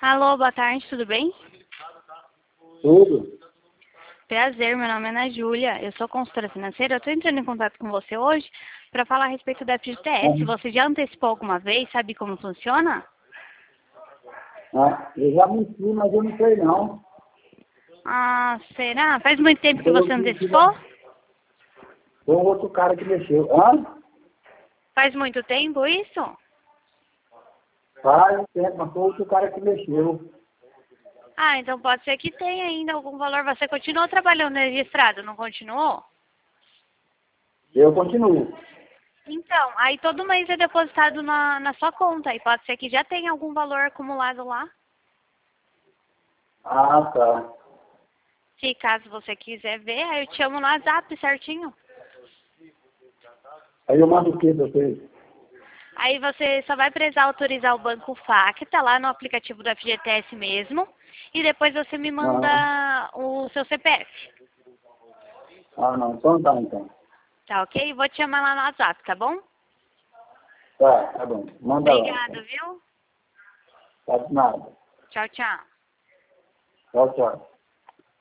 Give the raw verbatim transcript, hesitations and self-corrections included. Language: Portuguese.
Alô, boa tarde, tudo bem? Tudo? Prazer, meu nome é Ana Júlia, eu sou consultora financeira. Eu estou entrando em contato com você hoje para falar a respeito da F G T S. Uhum. Você já antecipou alguma vez? Sabe como funciona? Ah, eu já menti, mas eu não sei não. Ah, será? Faz muito tempo que Foi você outro, antecipou? foi um outro cara que mexeu. Hã? Faz muito tempo isso? Faz um tempo, mas foi outro cara que mexeu. Ah, então pode ser que tenha ainda algum valor. Você continuou trabalhando registrado, não continuou? Eu continuo. Então, aí todo mês é depositado na, na sua conta. E pode ser que já tenha algum valor acumulado lá. Ah, tá. Se caso você quiser ver, aí eu te chamo no WhatsApp certinho. Aí eu mando o que pra vocês? Aí você só vai precisar autorizar o banco F A Q, tá lá no aplicativo do F G T S mesmo. E depois você me Ah, manda o seu C P F. ah não. Então tá, então. Tá ok? Vou te chamar lá no WhatsApp, tá bom? Tá, tá bom. Manda lá, Obrigada, então. viu? Tá de nada. Tchau, tchau. Tchau, tchau.